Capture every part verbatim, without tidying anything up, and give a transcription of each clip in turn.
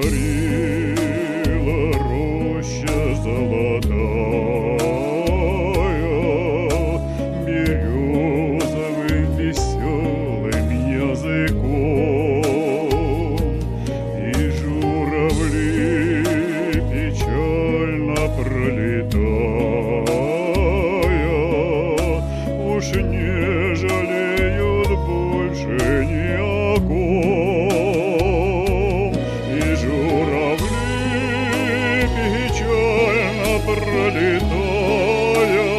заговорила роща золотая березовым веселым языком, и журавли печально пролетая уж не жалеют больше ни о ком. И журавли печально пролетая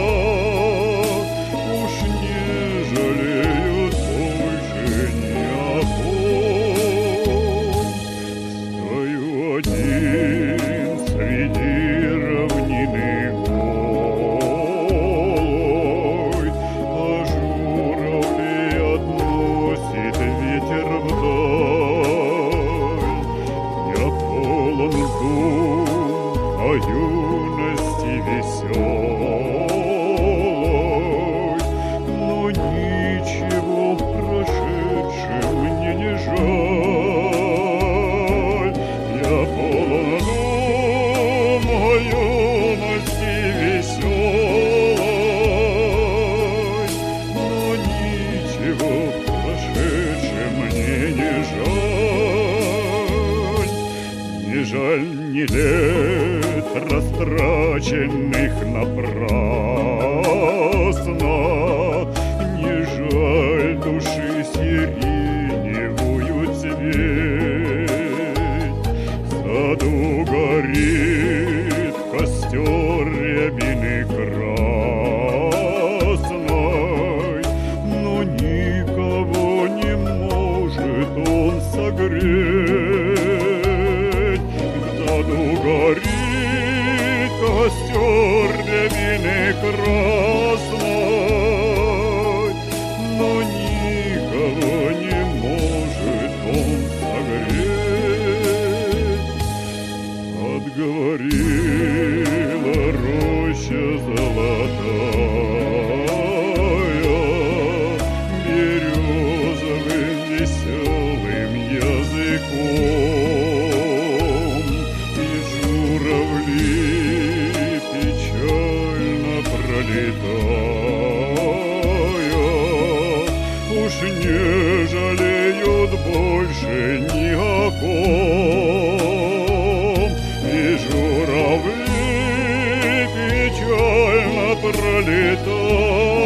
уж не жалеют больше ни о ком. Стою один среди равнины голой, а журавли относит ветер вдаль. Я полон дум о юности веселой, но ничего в прошедшем мне не жаль. Я полон дум о юности веселой, но ничего в прошедшем мне не жаль. Не жаль ни лет, растраченных напрасно, не жаль души сиреневую цветь. В саду горит костер рябины красной, но никого не может он согреть. В саду горит костер рябины красной, но никого не может он согреть. Отговорила роща золотая березовым веселым языком, и журавли печально пролетая уж не жалеют больше ни о ком. И журавли печально пролетая